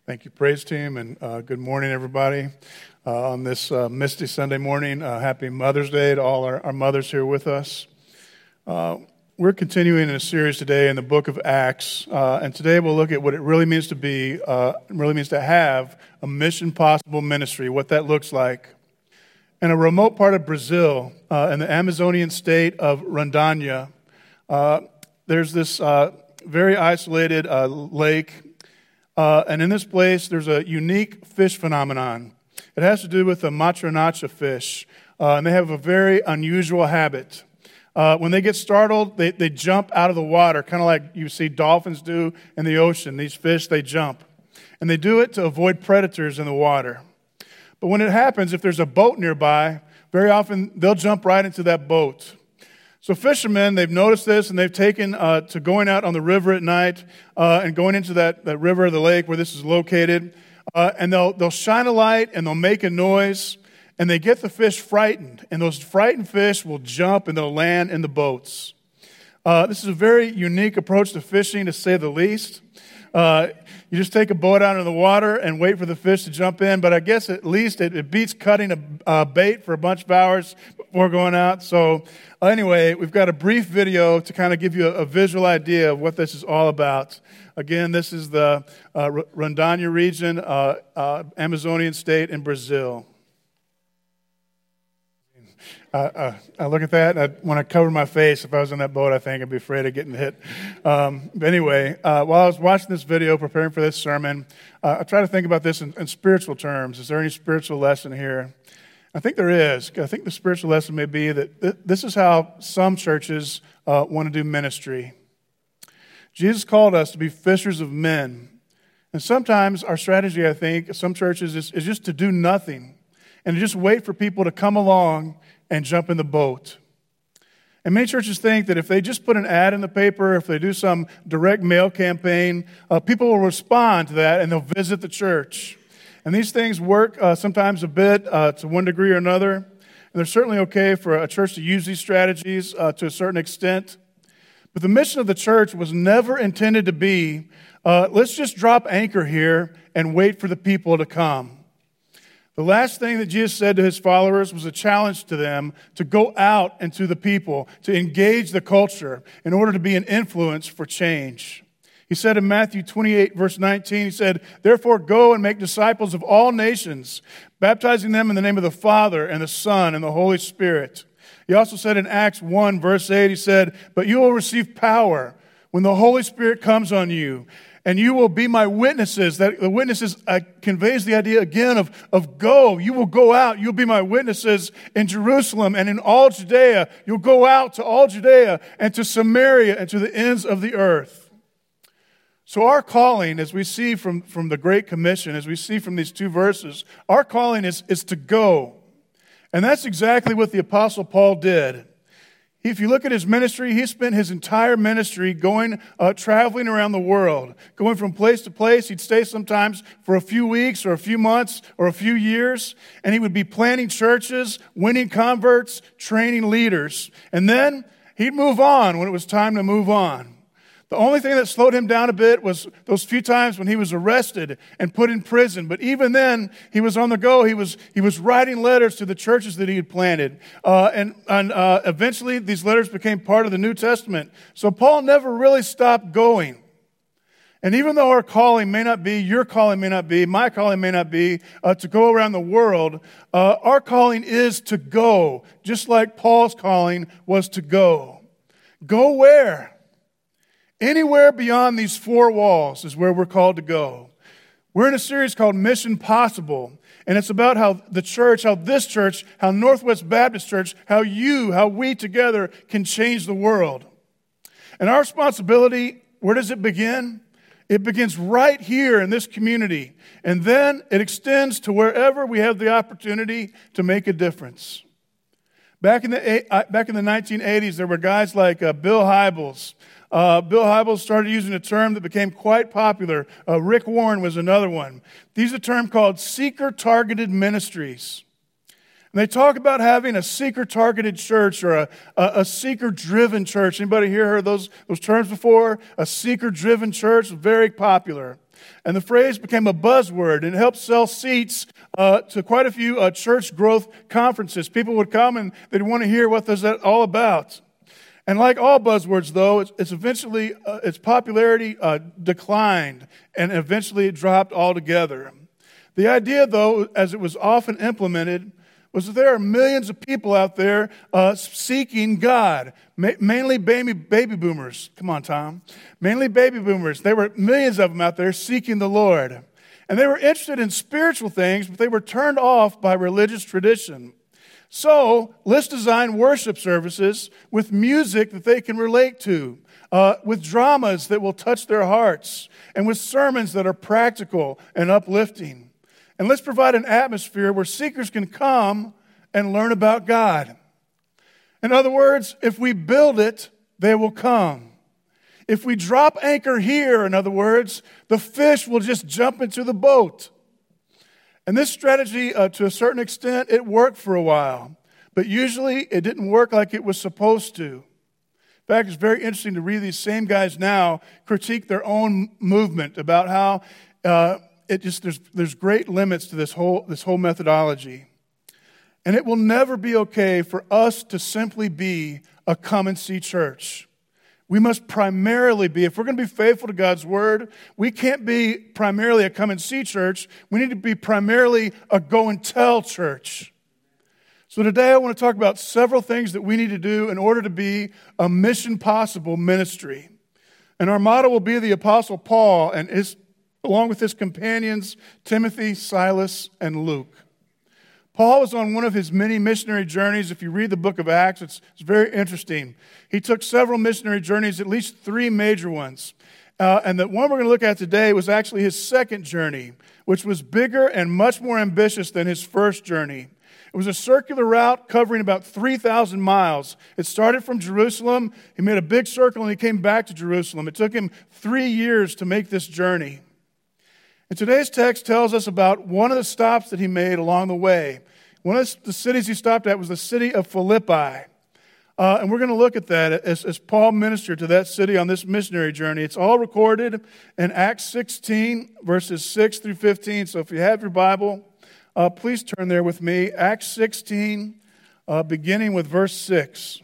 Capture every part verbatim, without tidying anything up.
Thank you, praise team, and uh, good morning, everybody. Uh, on this uh, misty Sunday morning, uh, happy Mother's Day to all our, our mothers here with us. Uh, we're continuing in a series today in the book of Acts, uh, and today we'll look at what it really means to be, uh, really means to have a mission possible ministry, what that looks like. In a remote part of Brazil, uh, in the Amazonian state of Rondônia, uh, there's this uh, very isolated uh, lake. Uh, and in this place, there's a unique fish phenomenon. It has to do with the matronacha fish, uh, and they have a very unusual habit. Uh, when they get startled, they, they jump out of the water, kind of like you see dolphins do in the ocean. These fish, they jump. And they do it to avoid predators in the water. But when it happens, if there's a boat nearby, very often they'll jump right into that boat. So fishermen, they've noticed this, and they've taken uh, to going out on the river at night uh, and going into that, that river or the lake where this is located, uh, and they'll they'll shine a light and they'll make a noise, and they get the fish frightened, and those frightened fish will jump and they'll land in the boats. Uh, this is a very unique approach to fishing, to say the least. Uh, you just take a boat out into the water and wait for the fish to jump in, but I guess at least it, it beats cutting a, a bait for a bunch of hours before going out. So uh, anyway, we've got a brief video to kind of give you a, a visual idea of what this is all about. Again, this is the uh, Rondônia region, uh, uh, Amazonian state in Brazil. Uh, uh, I look at that, and I want to cover my face. If I was in that boat, I think I'd be afraid of getting hit. Um, but anyway, uh, while I was watching this video, preparing for this sermon, uh, I try to think about this in, in spiritual terms. Is there any spiritual lesson here? I think there is. I think the spiritual lesson may be that th- this is how some churches uh, want to do ministry. Jesus called us to be fishers of men. And sometimes our strategy, I think, some churches is, is just to do nothing and to just wait for people to come along and jump in the boat. And many churches think that if they just put an ad in the paper, if they do some direct mail campaign, uh, people will respond to that and they'll visit the church. And these things work uh, sometimes a bit uh, to one degree or another. And they're certainly okay for a church to use these strategies uh, to a certain extent. But the mission of the church was never intended to be, uh, let's just drop anchor here and wait for the people to come. The last thing that Jesus said to his followers was a challenge to them to go out into the people, to engage the culture in order to be an influence for change. He said in Matthew twenty-eight, verse nineteen, he said, "Therefore go and make disciples of all nations, baptizing them in the name of the Father and the Son and the Holy Spirit." He also said in Acts one, verse eight, he said, "But you will receive power when the Holy Spirit comes on you, and you will be my witnesses." That the witnesses uh, conveys the idea again of, of go. You will go out. You'll be my witnesses in Jerusalem and in all Judea. You'll go out to all Judea and to Samaria and to the ends of the earth. So our calling, as we see from, from the Great Commission, as we see from these two verses, our calling is, is to go. And that's exactly what the Apostle Paul did. If you look at his ministry, he spent his entire ministry going, uh, traveling around the world, going from place to place. He'd stay sometimes for a few weeks or a few months or a few years, and he would be planting churches, winning converts, training leaders. And then he'd move on when it was time to move on. The only thing that slowed him down a bit was those few times when he was arrested and put in prison. But even then, he was on the go. He was he was writing letters to the churches that he had planted. Uh, and and uh, eventually, these letters became part of the New Testament. So Paul never really stopped going. And even though our calling may not be, your calling may not be, my calling may not be, uh, to go around the world, uh, our calling is to go, just like Paul's calling was to go. Go where? Anywhere beyond these four walls is where we're called to go. We're in a series called Mission Possible, and it's about how the church, how this church, how Northwest Baptist Church, how you, how we together can change the world. And our responsibility, where does it begin? It begins right here in this community, and then it extends to wherever we have the opportunity to make a difference. Back in the back in the nineteen eighties, there were guys like uh, Bill Hybels. Uh, Bill Hybels started using a term that became quite popular. Uh, Rick Warren was another one. These are a term called seeker-targeted ministries. And they talk about having a seeker-targeted church or a, a, a seeker-driven church. Anybody here heard those, those terms before? A seeker-driven church, very popular. And the phrase became a buzzword, and it helped sell seats uh, to quite a few uh, church growth conferences. People would come and they'd want to hear what is that all about. And like all buzzwords, though, it's, it's eventually, uh, its popularity uh, declined, and eventually it dropped altogether. The idea, though, as it was often implemented, was that there are millions of people out there uh, seeking God, ma- mainly baby, baby boomers. Come on, Tom. Mainly baby boomers. There were millions of them out there seeking the Lord. And they were interested in spiritual things, but they were turned off by religious tradition. So let's design worship services with music that they can relate to, uh, with dramas that will touch their hearts, and with sermons that are practical and uplifting. And let's provide an atmosphere where seekers can come and learn about God. In other words, if we build it, they will come. If we drop anchor here, in other words, the fish will just jump into the boat. And this strategy, uh, to a certain extent, it worked for a while. But usually it didn't work like it was supposed to. In fact, it's very interesting to read these same guys now critique their own movement about how uh, it just there's there's great limits to this whole this whole methodology. And it will never be okay for us to simply be a come and see church. We must primarily be, if we're going to be faithful to God's word, we can't be primarily a come and see church. We need to be primarily a go and tell church. So today I want to talk about several things that we need to do in order to be a mission possible ministry. And our motto will be the Apostle Paul and his along with his companions, Timothy, Silas, and Luke. Paul was on one of his many missionary journeys. If you read the book of Acts, it's, it's very interesting. He took several missionary journeys, at least three major ones. Uh, and the one we're going to look at today was actually his second journey, which was bigger and much more ambitious than his first journey. It was a circular route covering about three thousand miles. It started from Jerusalem. He made a big circle and he came back to Jerusalem. It took him three years to make this journey. And today's text tells us about one of the stops that he made along the way. One of the cities he stopped at was the city of Philippi. Uh, and we're going to look at that as, as Paul ministered to that city on this missionary journey. It's all recorded in Acts sixteen, verses six through fifteen. So if you have your Bible, uh, please turn there with me. Acts sixteen, uh, beginning with verse six.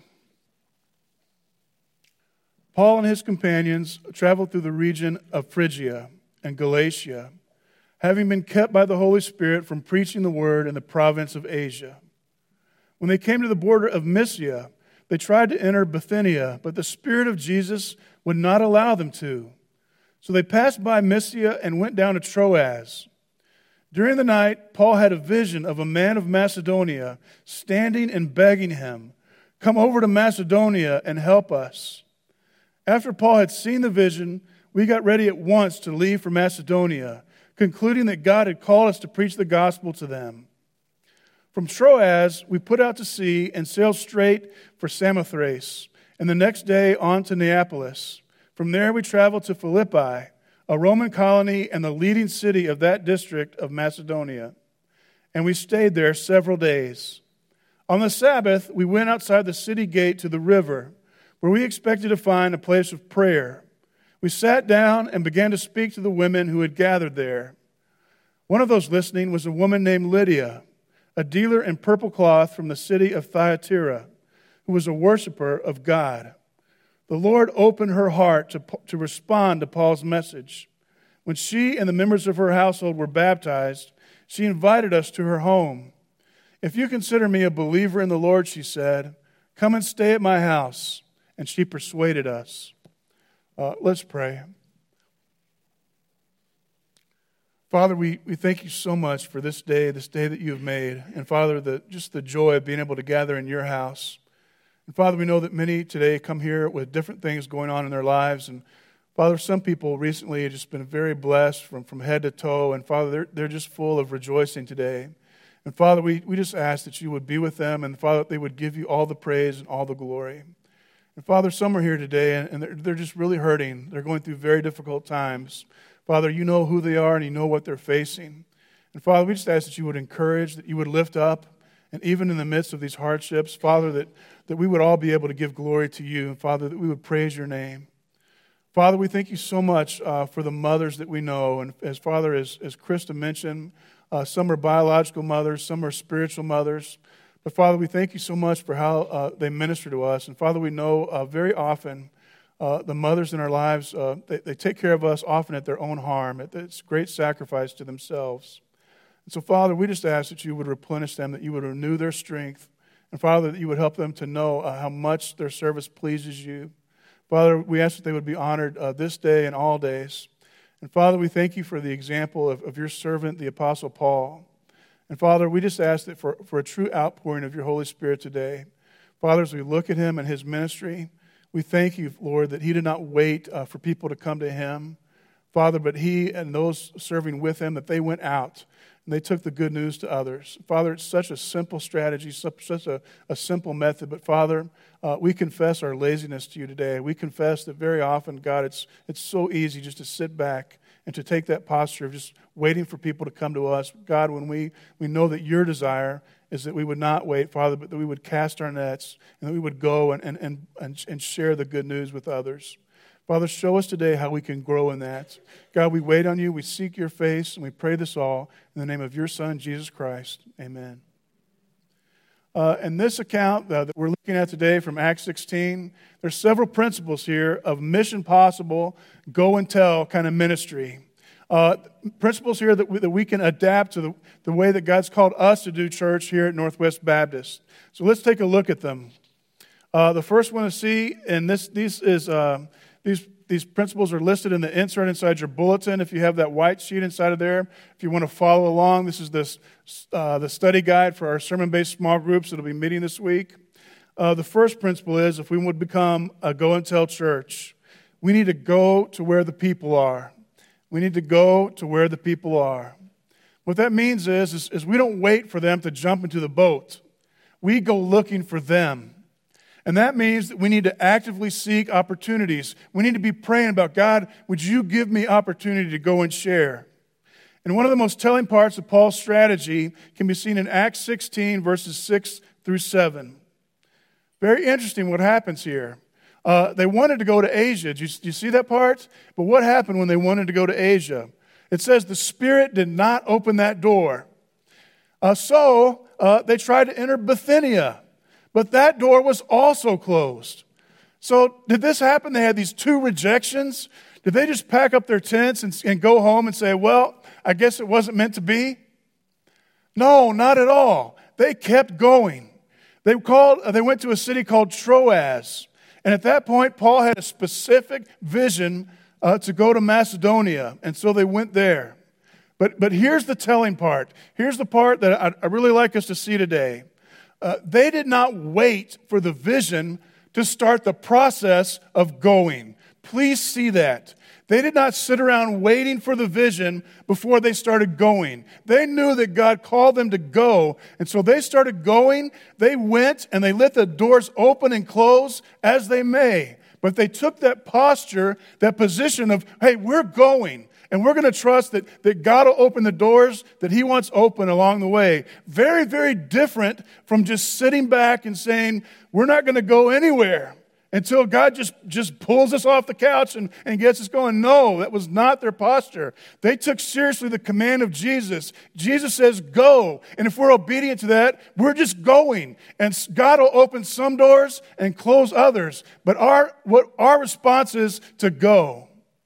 Paul and his companions traveled through the region of Phrygia and Galatia, having been kept by the Holy Spirit from preaching the word in the province of Asia. When they came to the border of Mysia, they tried to enter Bithynia, but the Spirit of Jesus would not allow them to. So they passed by Mysia and went down to Troas. During the night, Paul had a vision of a man of Macedonia standing and begging him, "Come over to Macedonia and help us." After Paul had seen the vision, we got ready at once to leave for Macedonia, concluding that God had called us to preach the gospel to them. From Troas, we put out to sea and sailed straight for Samothrace, and the next day on to Neapolis. From there we traveled to Philippi, a Roman colony and the leading city of that district of Macedonia. And we stayed there several days. On the Sabbath, we went outside the city gate to the river, where we expected to find a place of prayer. We sat down and began to speak to the women who had gathered there. One of those listening was a woman named Lydia, a dealer in purple cloth from the city of Thyatira, who was a worshiper of God. The Lord opened her heart to, to respond to Paul's message. When she and the members of her household were baptized, she invited us to her home. "If you consider me a believer in the Lord," she said, "come and stay at my house." And she persuaded us. Uh, let's pray. Father, we, we thank you so much for this day, this day that you have made. And Father, the, just the joy of being able to gather in your house. And Father, we know that many today come here with different things going on in their lives. And Father, some people recently have just been very blessed from, from head to toe. And Father, they're, they're just full of rejoicing today. And Father, we, we just ask that you would be with them. And Father, that they would give you all the praise and all the glory. And Father, some are here today and they're, they're just really hurting. They're going through very difficult times. Father, you know who they are and you know what they're facing. And Father, we just ask that you would encourage, that you would lift up, and even in the midst of these hardships, Father, that, that we would all be able to give glory to you. And Father, that we would praise your name. Father, we thank you so much uh, for the mothers that we know. And as Father, as, as Krista mentioned, uh, some are biological mothers, some are spiritual mothers. But Father, we thank you so much for how uh, they minister to us. And Father, we know uh, very often uh, the mothers in our lives, uh, they, they take care of us often at their own harm. It's great sacrifice to themselves. And so Father, we just ask that you would replenish them, that you would renew their strength. And Father, that you would help them to know uh, how much their service pleases you. Father, we ask that they would be honored uh, this day and all days. And Father, we thank you for the example of, of your servant, the Apostle Paul. And Father, we just ask that for, for a true outpouring of your Holy Spirit today. Father, as we look at him and his ministry, we thank you, Lord, that he did not wait uh, for people to come to him. Father, but he and those serving with him, that they went out and they took the good news to others. Father, it's such a simple strategy, such a, a simple method. But Father, uh, we confess our laziness to you today. We confess that very often, God, it's it's so easy just to sit back and to take that posture of just waiting for people to come to us. God, when we, we know that your desire is that we would not wait, Father, but that we would cast our nets and that we would go and, and, and, and share the good news with others. Father, show us today how we can grow in that. God, we wait on you, we seek your face, and we pray this all in the name of your Son, Jesus Christ. Amen. Uh, in this account uh, that we're looking at today from Acts sixteen, there's several principles here of mission possible, go and tell kind of ministry. Uh, principles here that we, that we can adapt to the, the way that God's called us to do church here at Northwest Baptist. So let's take a look at them. Uh, the first one to see, and this these is uh, these these principles are listed in the insert inside your bulletin. If you have that white sheet inside of there, if you want to follow along, this is this uh, the study guide for our sermon-based small groups that will be meeting this week. Uh, the first principle is, if we would become a go and tell church, we need to go to where the people are. We need to go to where the people are. What that means is, is, is we don't wait for them to jump into the boat. We go looking for them. And that means that we need to actively seek opportunities. We need to be praying about, God, would you give me opportunity to go and share? And one of the most telling parts of Paul's strategy can be seen in Acts sixteen, verses six through seven. Very interesting what happens here. Uh, they wanted to go to Asia. Do you, do you see that part? But what happened when they wanted to go to Asia? It says the Spirit did not open that door. Uh, so uh, they tried to enter Bithynia. But that door was also closed. So did this happen? They had these two rejections. Did they just pack up their tents and, and go home and say, well, I guess it wasn't meant to be? No, not at all. They kept going. They called. They went to a city called Troas. And at that point, Paul had a specific vision uh, to go to Macedonia. And so they went there. But, but here's the telling part. Here's the part that I, I really like us to see today. Uh, they did not wait for the vision to start the process of going. Please see that. They did not sit around waiting for the vision before they started going. They knew that God called them to go, and so they started going. They went, and they let the doors open and close as they may. But they took that posture, that position of, hey, we're going. And we're going to trust that, that God will open the doors that he wants open along the way. Very, very different from just sitting back and saying, we're not going to go anywhere until God just, just pulls us off the couch and, and gets us going. No, that was not their posture. They took seriously the command of Jesus. Jesus says, go. And if we're obedient to that, we're just going. And God will open some doors and close others. But our, what our response is to go.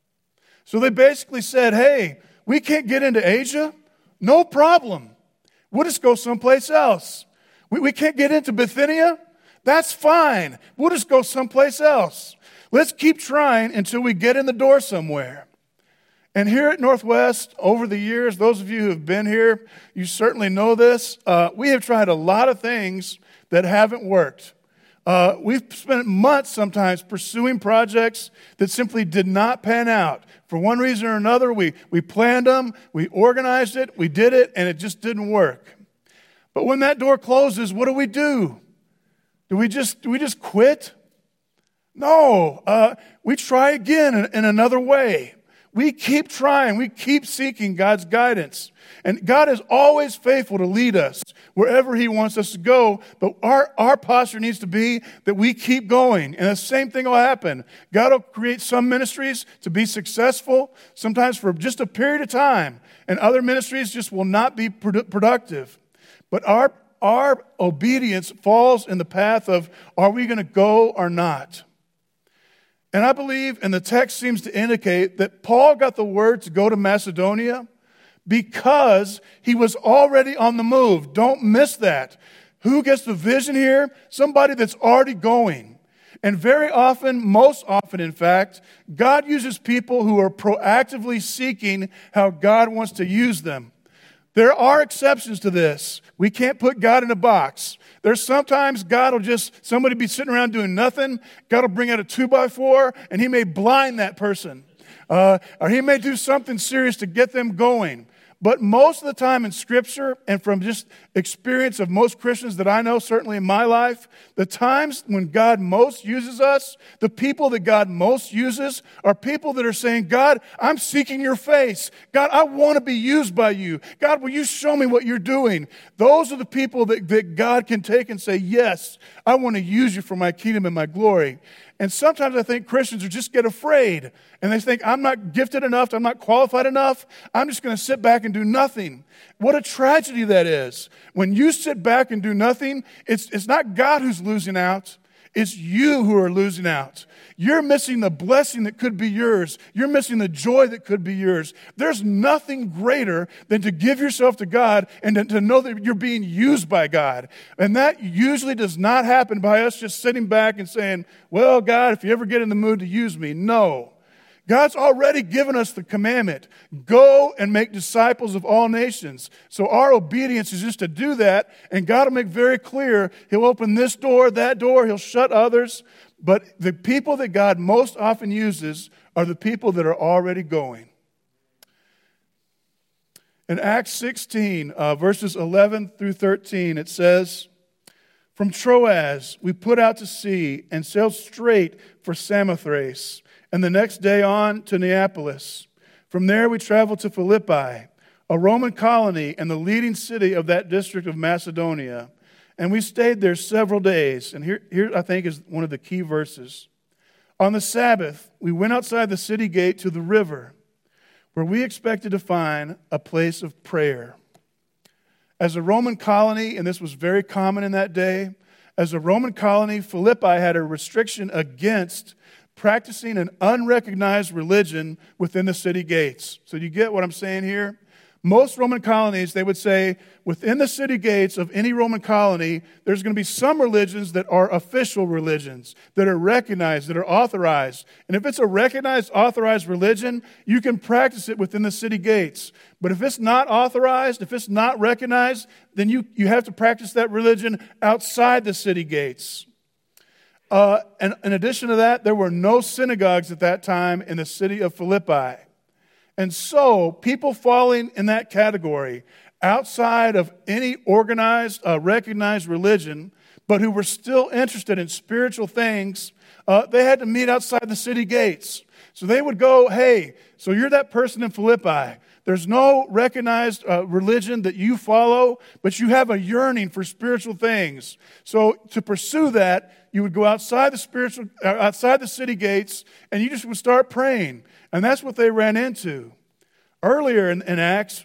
So they basically said, hey, we can't get into Asia? No problem. We'll just go someplace else. We, we can't get into Bithynia? That's fine. We'll just go someplace else. Let's keep trying until we get in the door somewhere. And here at Northwest, over the years, those of you who have been here, you certainly know this. Uh, we have tried a lot of things that haven't worked. Uh, we've spent months sometimes pursuing projects that simply did not pan out. For one reason or another, we, we planned them, we organized it, we did it, and it just didn't work. But when that door closes, what do we do? Do we just, do we just quit? No, uh, we try again in, in another way. We keep trying. We keep seeking God's guidance. And God is always faithful to lead us wherever he wants us to go. But our, our posture needs to be that we keep going. And the same thing will happen. God will create some ministries to be successful, sometimes for just a period of time. And other ministries just will not be produ- productive. But our, our obedience falls in the path of, are we going to go or not? And I believe, and the text seems to indicate, that Paul got the word to go to Macedonia because he was already on the move. Don't miss that. Who gets the vision here? Somebody that's already going. And very often, most often in fact, God uses people who are proactively seeking how God wants to use them. There are exceptions to this. We can't put God in a box. There's sometimes God will just, somebody be sitting around doing nothing. God will bring out a two by four and he may blind that person. Uh, or he may do something serious to get them going. But most of the time in Scripture, and from just experience of most Christians that I know, certainly in my life, the times when God most uses us, the people that God most uses are people that are saying, God, I'm seeking your face. God, I want to be used by you. God, will you show me what you're doing? Those are the people that, that God can take and say, yes, I want to use you for my kingdom and my glory. And sometimes I think Christians just get afraid and they think, I'm not gifted enough, I'm not qualified enough, I'm just going to sit back and do nothing. What a tragedy that is. When you sit back and do nothing, it's, it's not God who's losing out, it's you who are losing out. You're missing the blessing that could be yours. You're missing the joy that could be yours. There's nothing greater than to give yourself to God and to, to know that you're being used by God. And that usually does not happen by us just sitting back and saying, well, God, if you ever get in the mood to use me, no. God's already given us the commandment, go and make disciples of all nations. So our obedience is just to do that, and God will make very clear, he'll open this door, that door, he'll shut others. But the people that God most often uses are the people that are already going. In Acts sixteen, uh, verses eleven through thirteen, it says, from Troas we put out to sea and sailed straight for Samothrace, and the next day on to Neapolis. From there we traveled to Philippi, a Roman colony and the leading city of that district of Macedonia. And we stayed there several days. And here, here I think is one of the key verses. On the Sabbath, we went outside the city gate to the river, where we expected to find a place of prayer. As a Roman colony, and this was very common in that day, as a Roman colony, Philippi had a restriction against practicing an unrecognized religion within the city gates. So you get what I'm saying here? Most Roman colonies, they would say, within the city gates of any Roman colony, there's going to be some religions that are official religions, that are recognized, that are authorized. And if it's a recognized, authorized religion, you can practice it within the city gates. But if it's not authorized, if it's not recognized, then you, you have to practice that religion outside the city gates. Uh, and in addition to that, there were no synagogues at that time in the city of Philippi. And so, people falling in that category, outside of any organized, uh, recognized religion, but who were still interested in spiritual things, uh, they had to meet outside the city gates. So they would go, hey, so you're that person in Philippi. There's no recognized uh, religion that you follow, but you have a yearning for spiritual things. So to pursue that, you would go outside the spiritual, uh, outside the city gates, and you just would start praying. And that's what they ran into. Earlier in, in Acts,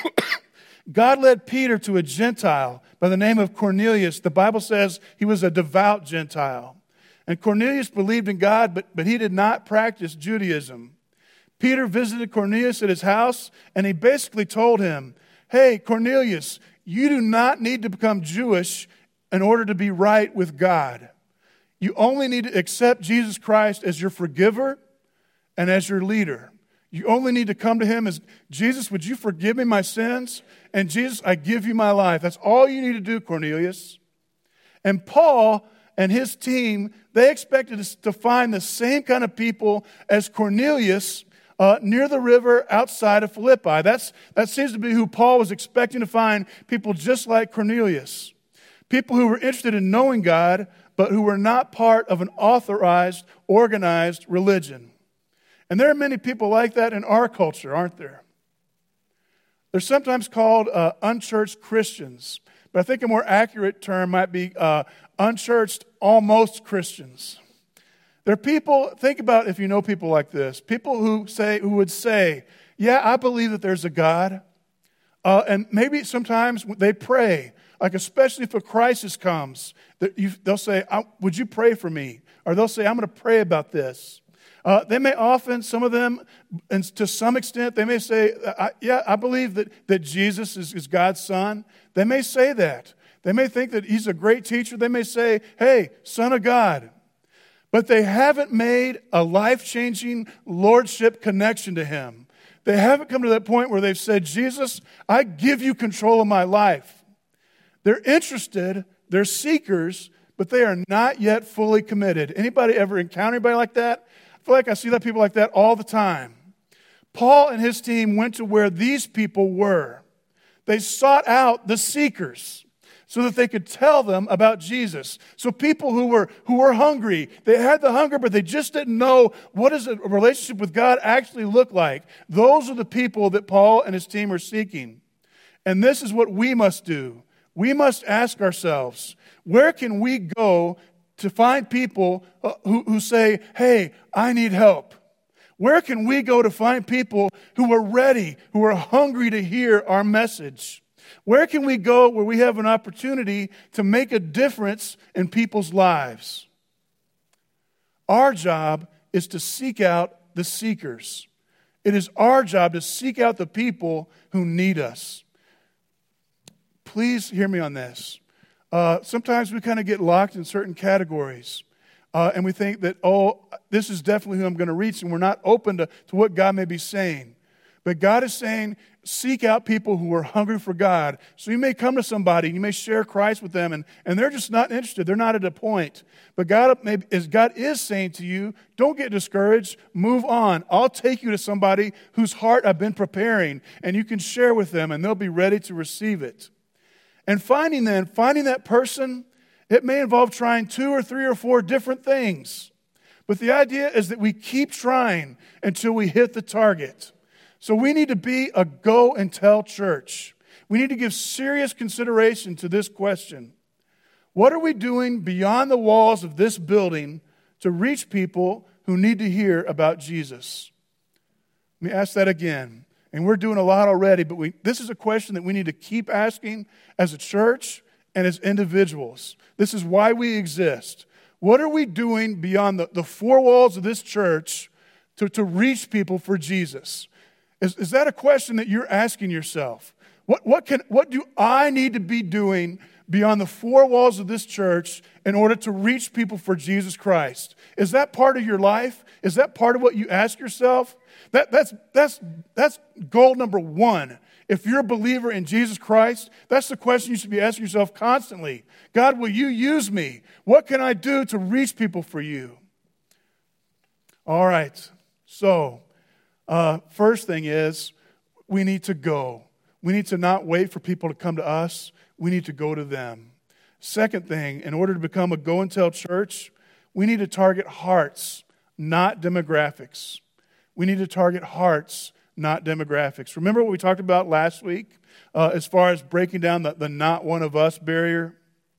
God led Peter to a Gentile by the name of Cornelius. The Bible says he was a devout Gentile. And Cornelius believed in God, but, but he did not practice Judaism. Peter visited Cornelius at his house, and he basically told him, hey, Cornelius, you do not need to become Jewish in order to be right with God. You only need to accept Jesus Christ as your forgiver and as your leader. You only need to come to him as, Jesus, would you forgive me my sins? And Jesus, I give you my life. That's all you need to do, Cornelius. And Paul and his team, they expected to find the same kind of people as Cornelius uh, near the river outside of Philippi. That's, that seems to be who Paul was expecting to find, people just like Cornelius. People who were interested in knowing God, but who were not part of an authorized, organized religion. And there are many people like that in our culture, aren't there? They're sometimes called uh, unchurched Christians, but I think a more accurate term might be uh, unchurched almost Christians. There are people, think about if you know people like this, people who say, who would say, yeah, I believe that there's a God, uh, and maybe sometimes they pray, like especially if a crisis comes, that you, they'll say, would you pray for me? Or they'll say, I'm going to pray about this. Uh, they may often, some of them, and to some extent, they may say, I, yeah, I believe that, that Jesus is, is God's son. They may say that. They may think that he's a great teacher. They may say, hey, son of God. But they haven't made a life-changing lordship connection to him. They haven't come to that point where they've said, Jesus, I give you control of my life. They're interested, they're seekers, but they are not yet fully committed. Anybody ever encounter anybody like that? I feel like I see that people like that all the time. Paul and his team went to where these people were. They sought out the seekers so that they could tell them about Jesus. So people who were who were hungry, they had the hunger, but they just didn't know what does a relationship with God actually look like. Those are the people that Paul and his team are seeking. And this is what we must do. We must ask ourselves, where can we go to find people who, who say, hey, I need help? Where can we go to find people who are ready, who are hungry to hear our message? Where can we go where we have an opportunity to make a difference in people's lives? Our job is to seek out the seekers. It is our job to seek out the people who need us. Please hear me on this. Uh, sometimes we kind of get locked in certain categories. Uh, and we think that, oh, this is definitely who I'm going to reach. And we're not open to, to what God may be saying. But God is saying, seek out people who are hungry for God. So you may come to somebody and you may share Christ with them. And, and they're just not interested. They're not at a point. But God, may, as God is saying to you, don't get discouraged. Move on. I'll take you to somebody whose heart I've been preparing. And you can share with them and they'll be ready to receive it. And finding then, finding that person, it may involve trying two or three or four different things. But the idea is that we keep trying until we hit the target. So we need to be a go and tell church. We need to give serious consideration to this question. What are we doing beyond the walls of this building to reach people who need to hear about Jesus? Let me ask that again. And we're doing a lot already, but we, this is a question that we need to keep asking as a church and as individuals. This is why we exist. What are we doing beyond the, the four walls of this church to, to reach people for Jesus? Is, is that a question that you're asking yourself? What, what, can, what do I need to be doing beyond the four walls of this church in order to reach people for Jesus Christ? Is that part of your life? Is that part of what you ask yourself? That, that's, that's, that's goal number one. If you're a believer in Jesus Christ, that's the question you should be asking yourself constantly. God, will you use me? What can I do to reach people for you? All right. So, uh, first thing is we need to go. We need to not wait for people to come to us. We need to go to them. Second thing, in order to become a go and tell church, we need to target hearts, not demographics. We need to target hearts, not demographics. Remember what we talked about last week uh, as far as breaking down the, the not one of us barrier?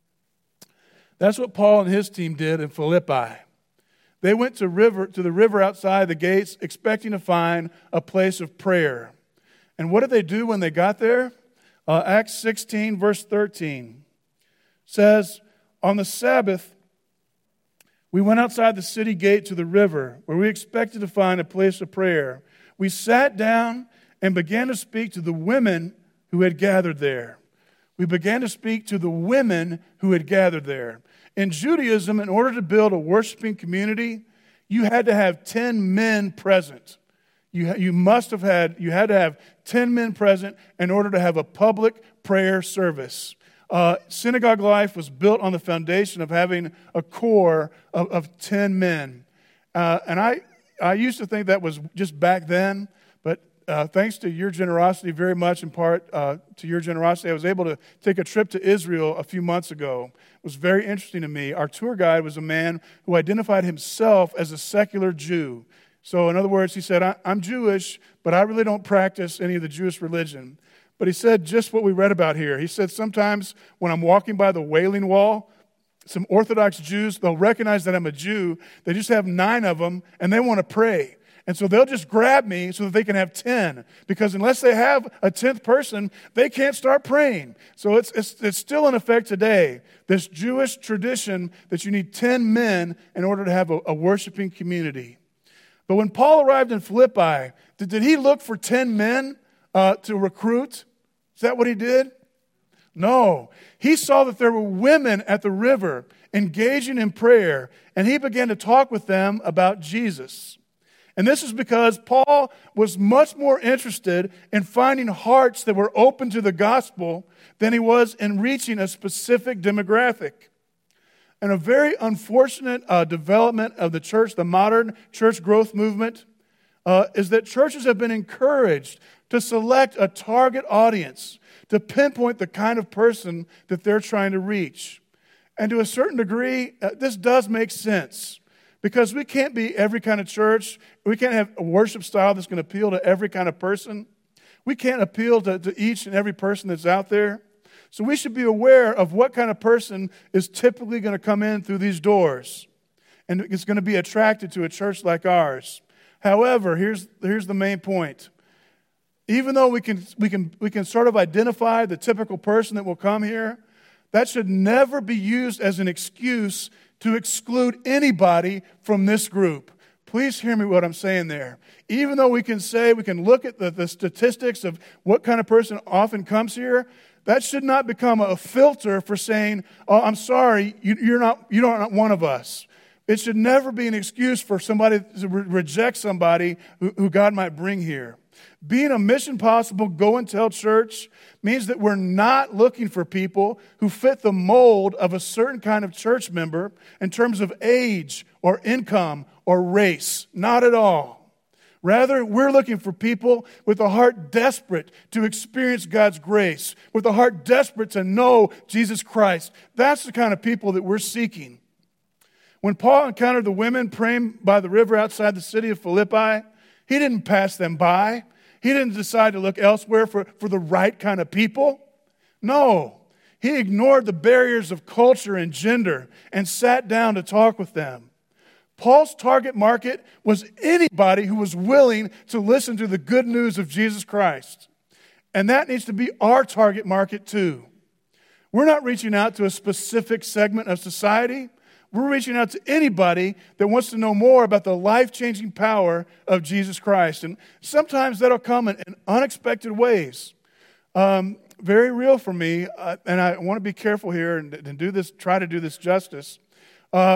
That's what Paul and his team did in Philippi. They went to river to the river outside the gates expecting to find a place of prayer. And what did they do when they got there? Uh, Acts sixteen, verse thirteen says, on the Sabbath, we went outside the city gate to the river where we expected to find a place of prayer. We sat down and began to speak to the women who had gathered there. We began to speak to the women who had gathered there. In Judaism, in order to build a worshiping community, you had to have ten men present. You, you must have had, you had to have ten men present in order to have a public prayer service. Uh, synagogue life was built on the foundation of having a core of, of ten men. Uh, and I, I used to think that was just back then, but uh, thanks to your generosity, very much in part uh, to your generosity, I was able to take a trip to Israel a few months ago. It was very interesting to me. Our tour guide was a man who identified himself as a secular Jew. So in other words, he said, I, I'm Jewish, but I really don't practice any of the Jewish religion. But he said just what we read about here. He said sometimes when I'm walking by the Wailing Wall, some Orthodox Jews, they'll recognize that I'm a Jew. They just have nine of them, and they want to pray. And so they'll just grab me so that they can have ten. Because unless they have a tenth person, they can't start praying. So it's, it's, it's still in effect today, this Jewish tradition that you need ten men in order to have a, a worshiping community. But when Paul arrived in Philippi, did, did he look for ten men uh, to recruit? Is that what he did? No. He saw that there were women at the river engaging in prayer, and he began to talk with them about Jesus. And this is because Paul was much more interested in finding hearts that were open to the gospel than he was in reaching a specific demographic. And a very unfortunate uh, development of the church, the modern church growth movement, uh, is that churches have been encouraged to select a target audience, to pinpoint the kind of person that they're trying to reach. And to a certain degree, uh, this does make sense. Because we can't be every kind of church. We can't have a worship style that's going to appeal to every kind of person. We can't appeal to, to each and every person that's out there. So we should be aware of what kind of person is typically going to come in through these doors and is going to be attracted to a church like ours. However, here's, here's the main point. Even though we can, we can, we can sort of identify the typical person that will come here, that should never be used as an excuse to exclude anybody from this group. Please hear me what I'm saying there. Even though we can say, we can look at the, the statistics of what kind of person often comes here, that should not become a filter for saying, oh, I'm sorry, you, you're not, you're not one of us. It should never be an excuse for somebody to re- reject somebody who, who God might bring here. Being a Mission Possible Go and Tell church means that we're not looking for people who fit the mold of a certain kind of church member in terms of age or income or race. Not at all. Rather, we're looking for people with a heart desperate to experience God's grace, with a heart desperate to know Jesus Christ. That's the kind of people that we're seeking. When Paul encountered the women praying by the river outside the city of Philippi, he didn't pass them by. He didn't decide to look elsewhere for, for the right kind of people. No, he ignored the barriers of culture and gender and sat down to talk with them. Paul's target market was anybody who was willing to listen to the good news of Jesus Christ. And that needs to be our target market too. We're not reaching out to a specific segment of society. We're reaching out to anybody that wants to know more about the life-changing power of Jesus Christ. And sometimes that'll come in, in unexpected ways. Um, very real for me, uh, and I want to be careful here and, and do this, try to do this justice. Uh,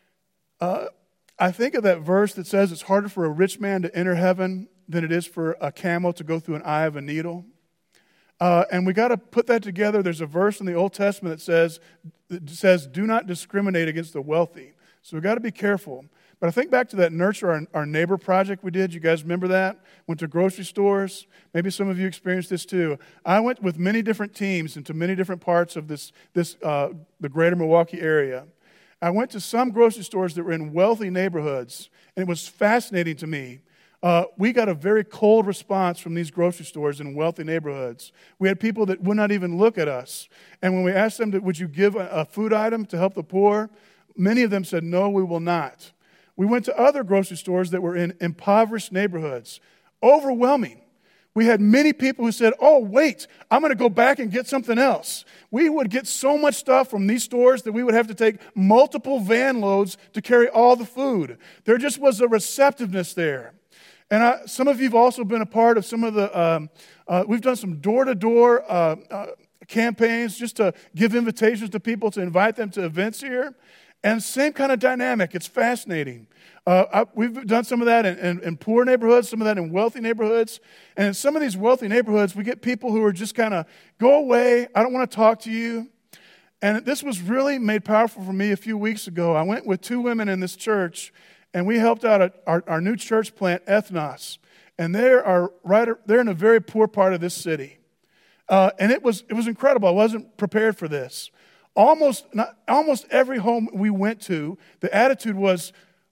uh, I think of that verse that says it's harder for a rich man to enter heaven than it is for a camel to go through an eye of a needle. Uh, and we got to put that together. There's a verse in the Old Testament that says, that says, do not discriminate against the wealthy. So we've got to be careful. But I think back to that Nurture Our, Our Neighbor project we did. You guys remember that? Went to grocery stores. Maybe some of you experienced this too. I went with many different teams into many different parts of this, this uh, the greater Milwaukee area. I went to some grocery stores that were in wealthy neighborhoods, and it was fascinating to me. Uh, we got a very cold response from these grocery stores in wealthy neighborhoods. We had people that would not even look at us. And when we asked them, to, would you give a, a food item to help the poor? Many of them said, no, we will not. We went to other grocery stores that were in impoverished neighborhoods. Overwhelming. We had many people who said, oh, wait, I'm going to go back and get something else. We would get so much stuff from these stores that we would have to take multiple van loads to carry all the food. There just was a receptiveness there. And I, some of you have also been a part of some of the, um, uh, we've done some door-to-door uh, uh, campaigns just to give invitations to people to invite them to events here. And same kind of dynamic. It's fascinating. Uh, I, we've done some of that in, in, in poor neighborhoods, some of that in wealthy neighborhoods. And in some of these wealthy neighborhoods, we get people who are just kind of, go away, I don't want to talk to you. And this was really made powerful for me a few weeks ago. I went with two women in this church, and we helped out at our, our new church plant, Ethnos. And they are right, they're in a very poor part of this city. Uh, and it was it was incredible. I wasn't prepared for this. Almost not, almost every home we went to, the attitude was,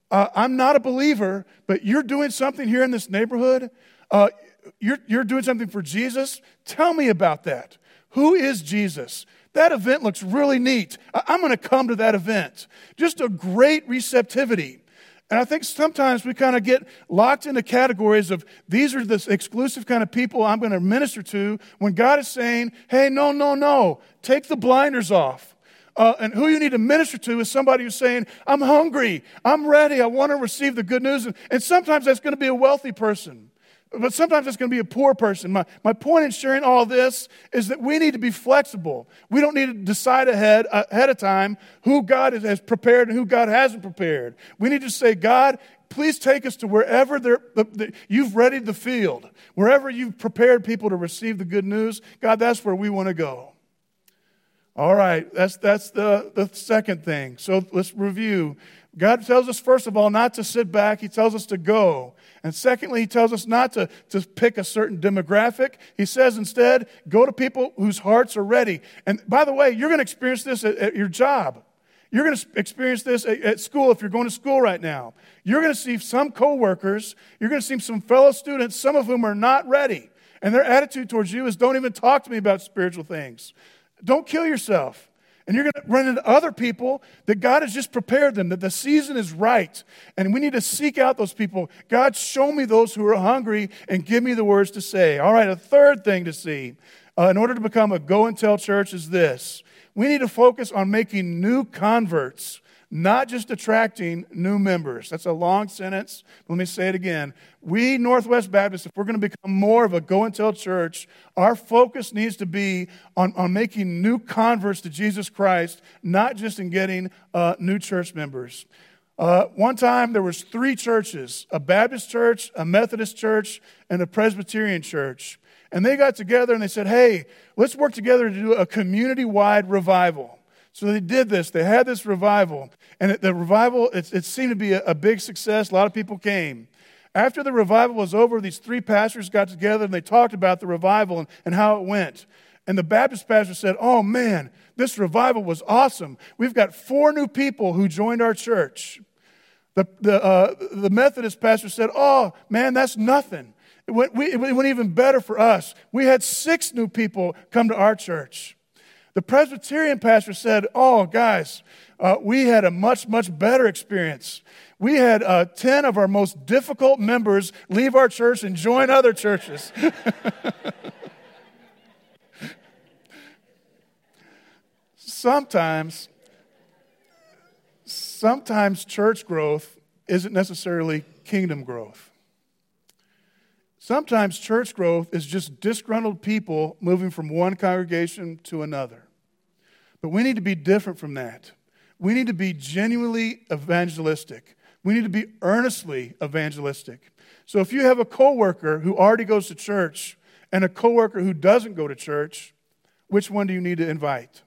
uh, I'm not a believer, but you're doing something here in this neighborhood. Uh, you're, you're doing something for Jesus. Tell me about that. Who is Jesus? That event looks really neat. I- I'm going to come to that event. Just a great receptivity. And I think sometimes we kind of get locked into categories of these are the exclusive kind of people I'm going to minister to, when God is saying, hey, no, no, no, take the blinders off. Uh, and who you need to minister to is somebody who's saying, I'm hungry, I'm ready, I want to receive the good news. And, and sometimes that's going to be a wealthy person. But sometimes it's going to be a poor person. My, my point in sharing all this is that we need to be flexible. We don't need to decide ahead, ahead of time who God has prepared and who God hasn't prepared. We need to say, God, please take us to wherever the, the, you've readied the field. Wherever you've prepared people to receive the good news, God, that's where we want to go. All right, that's, that's the, the second thing. So let's review. God tells us, first of all, not to sit back. He tells us to go. And secondly, he tells us not to, to pick a certain demographic. He says instead, go to people whose hearts are ready. And by the way, you're going to experience this at, at your job. You're going to experience this at, at school if you're going to school right now. You're going to see some coworkers, you're going to see some fellow students, some of whom are not ready. And their attitude towards you is, don't even talk to me about spiritual things. Don't kill yourself. And you're going to run into other people that God has just prepared them, that the season is right. And we need to seek out those people. God, show me those who are hungry and give me the words to say. All right, a third thing to see uh, in order to become a go and tell church is this. We need to focus on making new converts, not just attracting new members. That's a long sentence. Let me say it again. We, Northwest Baptists, if we're going to become more of a go-and-tell church, our focus needs to be on, on making new converts to Jesus Christ, not just in getting uh, new church members. Uh, one time, there was three churches, a Baptist church, a Methodist church, and a Presbyterian church. And they got together and they said, hey, let's work together to do a community-wide revival. So they did this. They had this revival. And it, the revival, it, it seemed to be a, a big success. A lot of people came. After the revival was over, these three pastors got together and they talked about the revival and, and how it went. And the Baptist pastor said, oh man, this revival was awesome. We've got four new people who joined our church. The, the, uh, the Methodist pastor said, oh man, that's nothing. It went, we, it went even better for us. We had six new people come to our church. The Presbyterian pastor said, oh, guys, uh, we had a much, much better experience. We had uh, ten of our most difficult members leave our church and join other churches. sometimes, sometimes church growth isn't necessarily kingdom growth. Sometimes church growth is just disgruntled people moving from one congregation to another. But we need to be different from that. We need to be genuinely evangelistic. We need to be earnestly evangelistic. So if you have a coworker who already goes to church and a coworker who doesn't go to church, which one do you need to invite?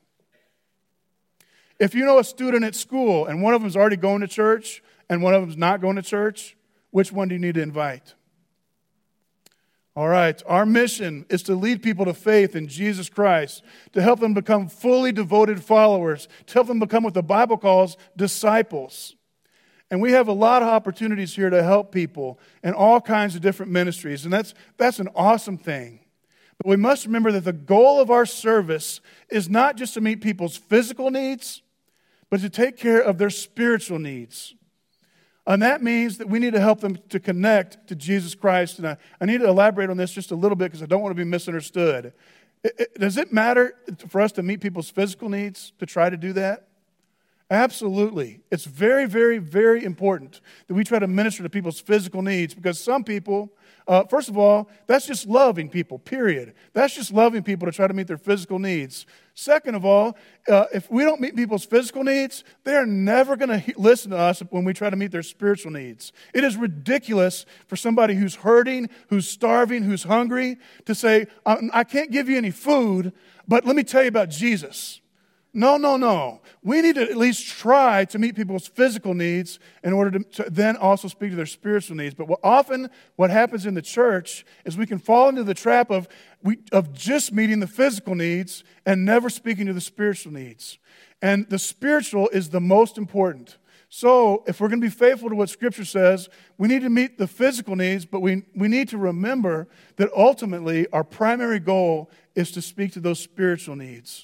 If you know a student at school and one of them is already going to church and one of them is not going to church, which one do you need to invite? All right, our mission is to lead people to faith in Jesus Christ, to help them become fully devoted followers, to help them become what the Bible calls disciples. And we have a lot of opportunities here to help people in all kinds of different ministries, and that's, that's an awesome thing. But we must remember that the goal of our service is not just to meet people's physical needs, but to take care of their spiritual needs. And that means that we need to help them to connect to Jesus Christ. And I, I need to elaborate on this just a little bit because I don't want to be misunderstood. It, it, does it matter for us to meet people's physical needs, to try to do that? Absolutely. It's very, very, very important that we try to minister to people's physical needs because some people, uh, first of all, that's just loving people, period. That's just loving people to try to meet their physical needs. Second of all, uh, if we don't meet people's physical needs, they're never going to he- listen to us when we try to meet their spiritual needs. It is ridiculous for somebody who's hurting, who's starving, who's hungry to say, I, I can't give you any food, but let me tell you about Jesus. No, no, no. We need to at least try to meet people's physical needs in order to, to then also speak to their spiritual needs. But what, often what happens in the church is we can fall into the trap of, we, of just meeting the physical needs and never speaking to the spiritual needs. And the spiritual is the most important. So if we're going to be faithful to what Scripture says, we need to meet the physical needs, but we, we need to remember that ultimately our primary goal is to speak to those spiritual needs.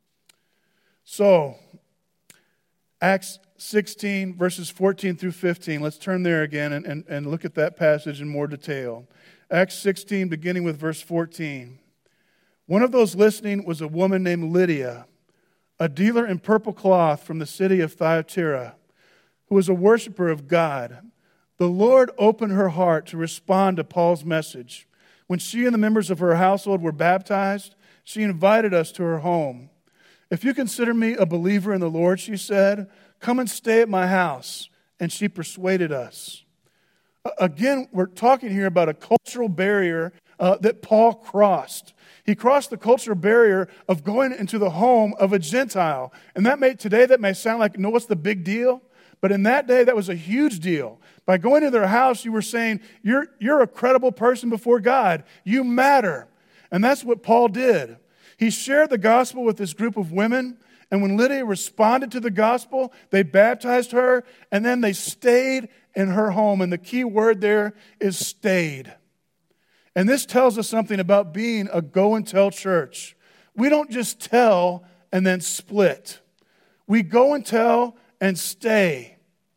So, Acts sixteen, verses fourteen through fifteen. Let's turn there again and, and, and look at that passage in more detail. Acts sixteen, beginning with verse fourteen. One of those listening was a woman named Lydia, a dealer in purple cloth from the city of Thyatira, who was a worshiper of God. The Lord opened her heart to respond to Paul's message. When she and the members of her household were baptized, she invited us to her home. If you consider me a believer in the Lord, she said, come and stay at my house. And she persuaded us. Again, we're talking here about a cultural barrier uh, that Paul crossed. He crossed the cultural barrier of going into the home of a Gentile. And that may, today that may sound like, no, what's the big deal? But in that day, that was a huge deal. By going to their house, you were saying, you're, you're a credible person before God. You matter. And that's what Paul did. He shared the gospel with this group of women, and when Lydia responded to the gospel, they baptized her, and then they stayed in her home. And the key word there is stayed. And this tells us something about being a go-and-tell church. We don't just tell and then split. We go and tell and stay.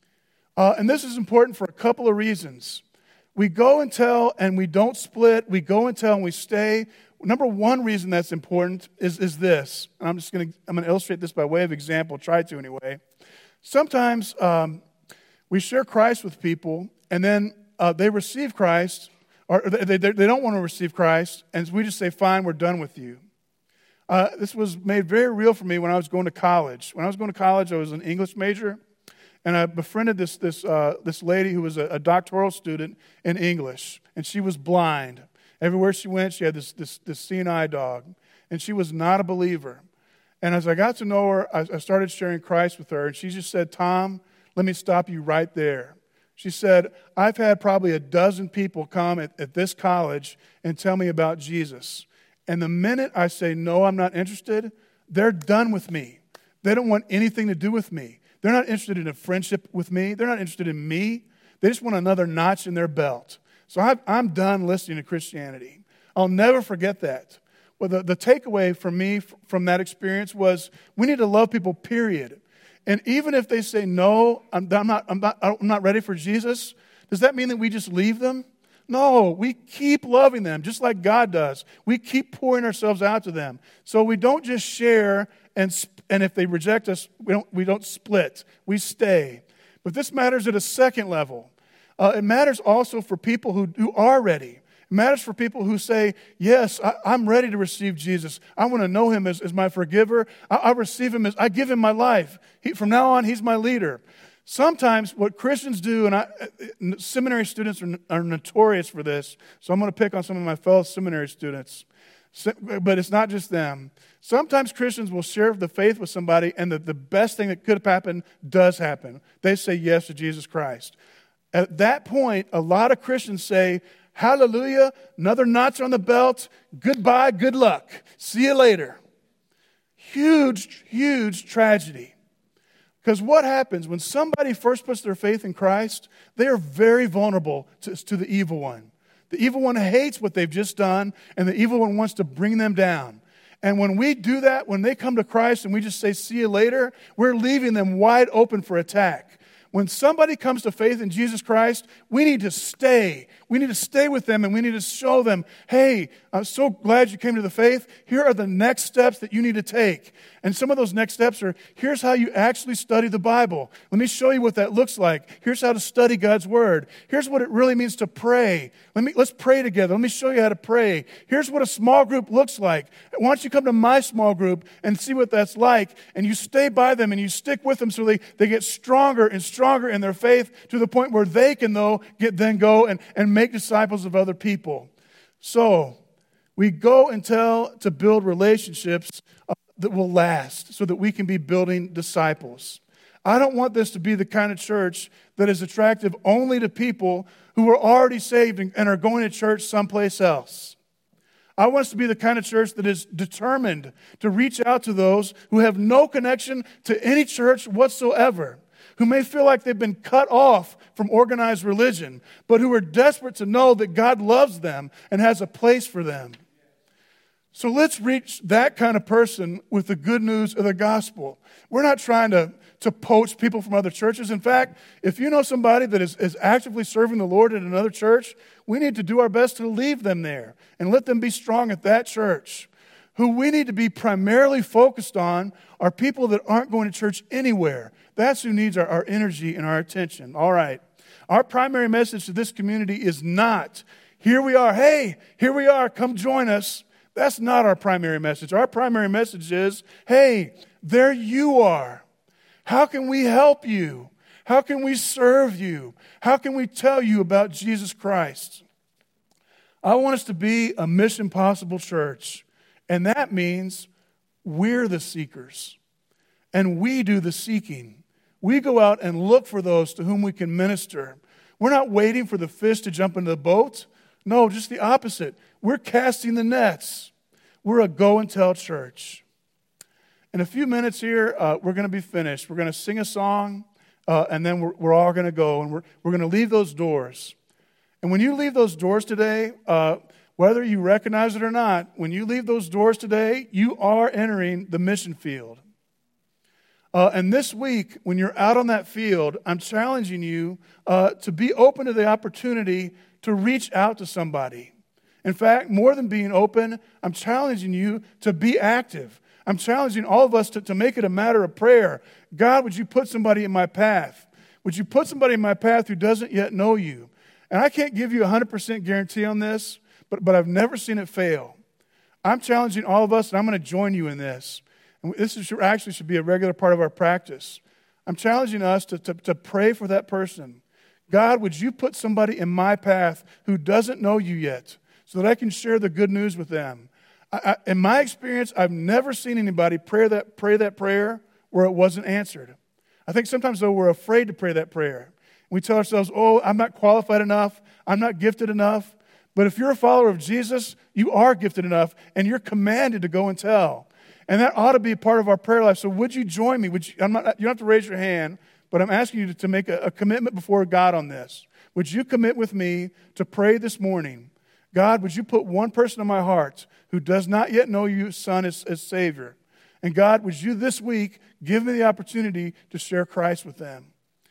Uh, and this is important for a couple of reasons. We go and tell and we don't split. We go and tell and we stay. Number one reason that's important is, is this. And I'm just going to I'm going to illustrate this by way of example. Try to anyway. Sometimes um, we share Christ with people, and then uh, they receive Christ, or they, they, they don't want to receive Christ, and we just say, fine, we're done with you. Uh, this was made very real for me when I was going to college. When I was going to college, I was an English major, and I befriended this this uh, this lady who was a, a doctoral student in English, and she was blind. Everywhere she went, she had this, this, this seeing eye dog, and she was not a believer. And as I got to know her, I, I started sharing Christ with her, and she just said, Tom, let me stop you right there. She said, I've had probably a dozen people come at, at this college and tell me about Jesus. And the minute I say, no, I'm not interested, they're done with me. They don't want anything to do with me. They're not interested in a friendship with me. They're not interested in me. They just want another notch in their belt. So I've, I'm done listening to Christianity. I'll never forget that. Well, the, the takeaway for me f- from that experience was we need to love people, period. And even if they say, no, I'm, I'm, not, I'm, not, I'm not ready for Jesus, does that mean that we just leave them? No, we keep loving them just like God does. We keep pouring ourselves out to them. So we don't just share, and, and if they reject us, we don't, we don't split. We stay. But this matters at a second level. Uh, it matters also for people who, who are ready. It matters for people who say, yes, I, I'm ready to receive Jesus. I want to know him as, as my forgiver. I, I receive him as, I give him my life. He, from now on, he's my leader. Sometimes what Christians do, and I, seminary students are, are notorious for this, so I'm going to pick on some of my fellow seminary students. But it's not just them. Sometimes Christians will share the faith with somebody, and the, the best thing that could have happened does happen. They say yes to Jesus Christ. At that point, a lot of Christians say, hallelujah, another notch on the belt, goodbye, good luck, see you later. Huge, huge tragedy. Because what happens when somebody first puts their faith in Christ, they are very vulnerable to, to the evil one. The evil one hates what they've just done, and the evil one wants to bring them down. And when we do that, when they come to Christ and we just say, see you later, we're leaving them wide open for attack. When somebody comes to faith in Jesus Christ, we need to stay. We need to stay with them, and we need to show them, hey, I'm so glad you came to the faith. Here are the next steps that you need to take. And some of those next steps are, here's how you actually study the Bible. Let me show you what that looks like. Here's how to study God's Word. Here's what it really means to pray. Let me, let's pray together. Let me show you how to pray. Here's what a small group looks like. Why don't you come to my small group and see what that's like, and you stay by them and you stick with them so they, they get stronger and stronger in their faith to the point where they can, though, get then go and, and make disciples of other people. So, we go and tell to build relationships uh, that will last so that we can be building disciples. I don't want this to be the kind of church that is attractive only to people who are already saved and, and are going to church someplace else. I want us to be the kind of church that is determined to reach out to those who have no connection to any church whatsoever. who may feel like they've been cut off from organized religion, but who are desperate to know that God loves them and has a place for them. So let's reach that kind of person with the good news of the gospel. We're not trying to, to poach people from other churches. In fact, if you know somebody that is, is actively serving the Lord in another church, we need to do our best to leave them there and let them be strong at that church. Who we need to be primarily focused on are people that aren't going to church anywhere. That's who needs our, our energy and our attention. All right. Our primary message to this community is not, here we are, hey, here we are, come join us. That's not our primary message. Our primary message is, hey, there you are. How can we help you? How can we serve you? How can we tell you about Jesus Christ? I want us to be a Mission Possible church, and that means we're the seekers, and we do the seeking. We go out and look for those to whom we can minister. We're not waiting for the fish to jump into the boat. No, just the opposite. We're casting the nets. We're a go and tell church. In a few minutes here, uh, we're going to be finished. We're going to sing a song, uh, and then we're, we're all going to go, and we're, we're going to leave those doors. And when you leave those doors today, uh, whether you recognize it or not, when you leave those doors today, you are entering the mission field. Uh, and this week, when you're out on that field, I'm challenging you uh, to be open to the opportunity to reach out to somebody. In fact, more than being open, I'm challenging you to be active. I'm challenging all of us to, to make it a matter of prayer. God, would you put somebody in my path? Would you put somebody in my path who doesn't yet know you? And I can't give you a one hundred percent guarantee on this, but, but I've never seen it fail. I'm challenging all of us, and I'm going to join you in this. And this is, actually should be a regular part of our practice. I'm challenging us to, to, to pray for that person. God, would you put somebody in my path who doesn't know you yet, so that I can share the good news with them? I, I, in my experience, I've never seen anybody pray that, pray that prayer where it wasn't answered. I think sometimes, though, we're afraid to pray that prayer. We tell ourselves, oh, I'm not qualified enough. I'm not gifted enough. But if you're a follower of Jesus, you are gifted enough, and you're commanded to go and tell. And that ought to be a part of our prayer life. So would you join me? Would you, I'm not, you don't have to raise your hand, but I'm asking you to, to make a, a commitment before God on this. Would you commit with me to pray this morning? God, would you put one person in my heart who does not yet know you, Son, as, as Savior? And God, would you this week give me the opportunity to share Christ with them?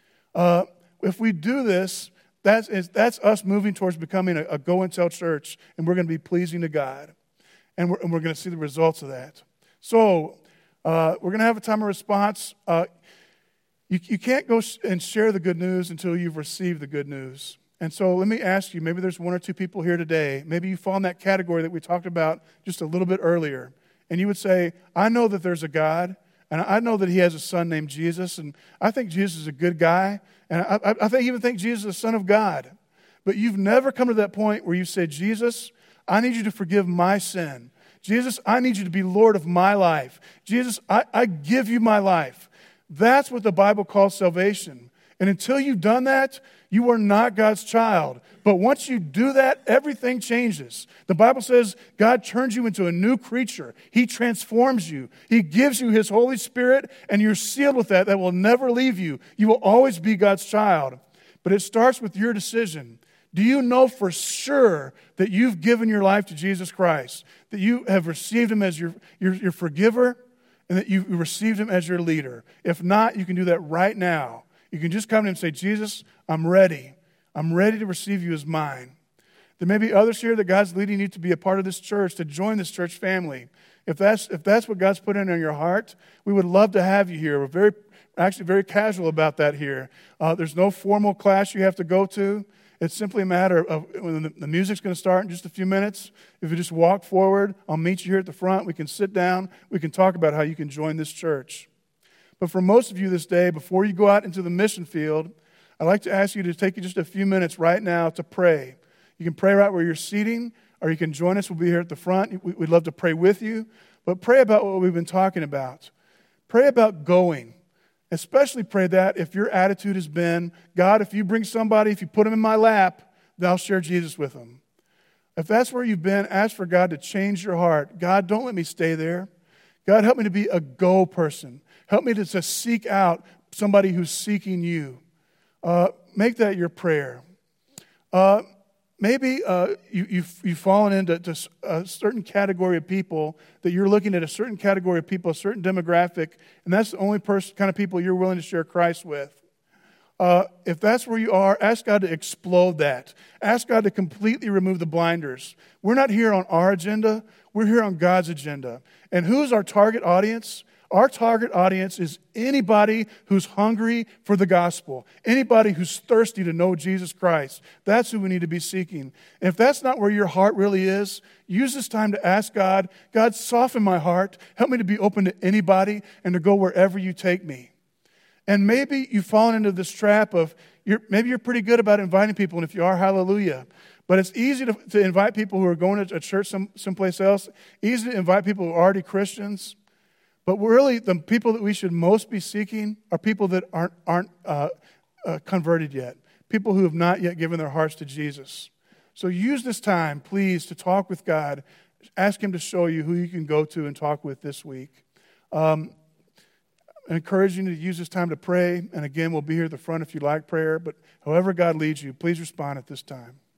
Uh, if we do this, that's, that's us moving towards becoming a, a go-and-tell church, and we're going to be pleasing to God. And we're, and we're going to see the results of that. So uh, we're going to have a time of response. Uh, you, you can't go sh- and share the good news until you've received the good news. And so let me ask you, maybe there's one or two people here today. Maybe you fall in that category that we talked about just a little bit earlier. And you would say, I know that there's a God, and I know that he has a son named Jesus, and I think Jesus is a good guy, and I, I, I think, even think Jesus is the Son of God. But you've never come to that point where you say, Jesus, I need you to forgive my sin. Jesus, I need you to be Lord of my life. Jesus, I, I give you my life. That's what the Bible calls salvation. And until you've done that, you are not God's child. But once you do that, everything changes. The Bible says God turns you into a new creature. He transforms you. He gives you his Holy Spirit, and you're sealed with that. That will never leave you. You will always be God's child. But it starts with your decision. Do you know for sure that you've given your life to Jesus Christ? That you have received him as your, your, your forgiver, and that you've received him as your leader? If not, you can do that right now. You can just come to him and say, Jesus, I'm ready. I'm ready to receive you as mine. There may be others here that God's leading you to be a part of this church, to join this church family. If that's, if that's what God's put in on your heart, we would love to have you here. We're very, actually very casual about that here. Uh, there's no formal class you have to go to. It's simply a matter of when the, the music's going to start in just a few minutes. If you just walk forward, I'll meet you here at the front. We can sit down. We can talk about how you can join this church. But for most of you this day, before you go out into the mission field, I'd like to ask you to take just a few minutes right now to pray. You can pray right where you're seating, or you can join us. We'll be here at the front. We'd love to pray with you. But pray about what we've been talking about. Pray about going. Especially pray that if your attitude has been, God, if you bring somebody, if you put them in my lap, then I'll share Jesus with them. If that's where you've been, ask for God to change your heart. God, don't let me stay there. God, help me to be a go person. Help me to, to seek out somebody who's seeking you. Uh, make that your prayer. Uh, maybe uh, you, you've, you've fallen into to a certain category of people, that you're looking at a certain category of people, a certain demographic, and that's the only person, kind of people you're willing to share Christ with. Uh, if that's where you are, ask God to explode that. Ask God to completely remove the blinders. We're not here on our agenda. We're here on God's agenda. And who's our target audience? Our target audience is anybody who's hungry for the gospel, anybody who's thirsty to know Jesus Christ. That's who we need to be seeking. And if that's not where your heart really is, use this time to ask God, God, soften my heart. Help me to be open to anybody and to go wherever you take me. And maybe you've fallen into this trap of, you're, maybe you're pretty good about inviting people, and if you are, hallelujah. But it's easy to, to invite people who are going to a church some, someplace else, easy to invite people who are already Christians. But really, the people that we should most be seeking are people that aren't, aren't uh, uh, converted yet, people who have not yet given their hearts to Jesus. So use this time, please, to talk with God. Ask Him to show you who you can go to and talk with this week. Um, I encourage you to use this time to pray. And again, we'll be here at the front if you like prayer. But however God leads you, please respond at this time.